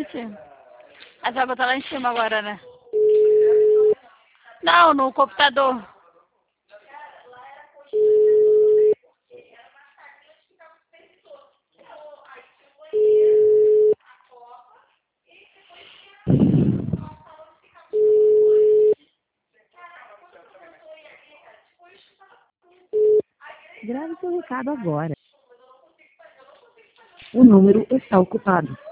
gente. Ela vai botar lá em cima agora, né? Não, no computador. Grave seu recado agora. O número está ocupado.